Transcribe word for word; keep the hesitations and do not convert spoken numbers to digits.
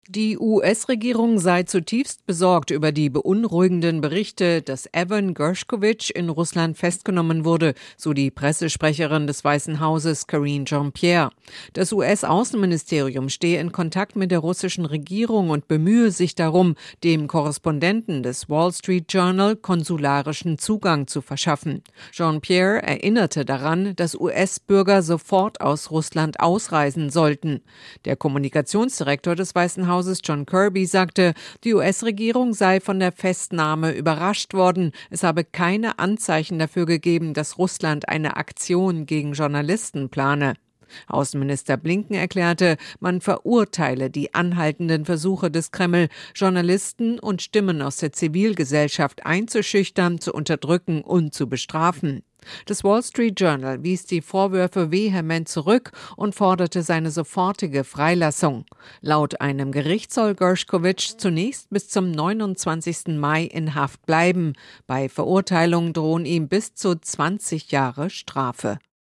Die U S-Regierung sei zutiefst besorgt über die beunruhigenden Berichte, dass Evan Gershkovich in Russland festgenommen wurde, so die Pressesprecherin des Weißen Hauses Karine Jean-Pierre. Das U S-Außenministerium stehe in Kontakt mit der russischen Regierung und bemühe sich darum, dem Korrespondenten des Wall Street Journal konsularischen Zugang zu verschaffen. Jean-Pierre erinnerte daran, dass U S-Bürger sofort aus Russland ausreisen sollten. Der Kommunikationsdirektor des Weißen Hauses John Kirby sagte, die U S-Regierung sei von der Festnahme überrascht worden. Es habe keine Anzeichen dafür gegeben, dass Russland eine Aktion gegen Journalisten plane. Außenminister Blinken erklärte, man verurteile die anhaltenden Versuche des Kreml, Journalisten und Stimmen aus der Zivilgesellschaft einzuschüchtern, zu unterdrücken und zu bestrafen. Das Wall Street Journal wies die Vorwürfe vehement zurück und forderte seine sofortige Freilassung. Laut einem Gericht soll Gershkovich zunächst bis zum neunundzwanzigsten Mai in Haft bleiben. Bei Verurteilung drohen ihm bis zu zwanzig Jahre Strafe.